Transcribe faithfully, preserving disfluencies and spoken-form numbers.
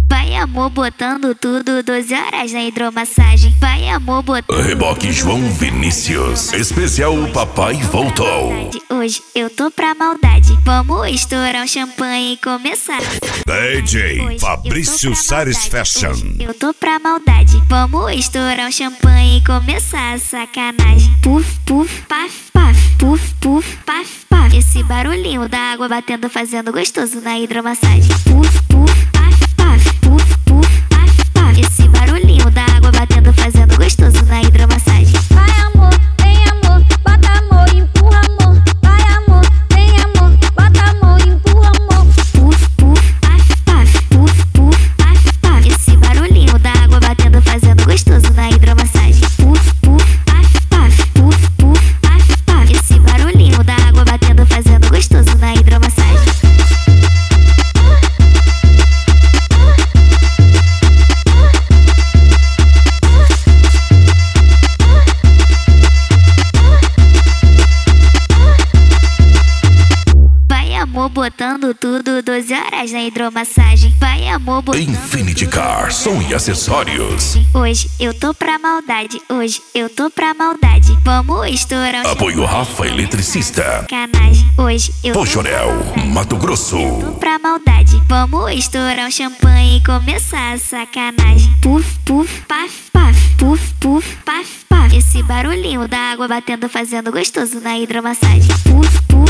Vai amor botando tudo, doze horas na hidromassagem. Vai amor botando. Reboque João Vinícius, especial Papai voltou. Hoje eu tô pra maldade. Vamos estourar um champanhe e começar. D J Fabrício Sares Fashion. Hoje eu tô pra maldade. Vamos estourar um champanhe e começar a sacanagem. Puf, puf, paf, paf. Puf, puf, paf, paf. Esse barulhinho da água batendo fazendo gostoso na hidromassagem. Puf, puf, paf, paf. Puf, puf, paf, paf. Esse barulhinho da água batendo fazendo gostoso na hidromassagem. Vai amor, vem amor, bota amor, empurra amor. Vai amor, vem amor, bota amor, empurra amor. Puf, puf, paf, paf. Puf, puf, paf, paf. Esse barulhinho da água batendo fazendo gostoso na hidromassagem. Puf, puf, paf, paf. Puf, puf, paf, paf. Esse barulhinho da água batendo fazendo gostoso na hidromassagem. Vai amor botando tudo, doze horas na hidromassagem. Vai amor botando Infinity Car, som e acessórios. Hoje eu tô pra maldade, hoje eu tô pra maldade. Vamos estourar um Apoio Rafa Eletricista. sacanagem. Hoje eu tô Pojonel, Mato Grosso. pra maldade. Vamos estourar um champanhe e começar a sacanagem. Puf, puf, paf, paf. Puf, puf, paf, paf. Esse barulhinho da água batendo fazendo gostoso na hidromassagem. Puf, puf,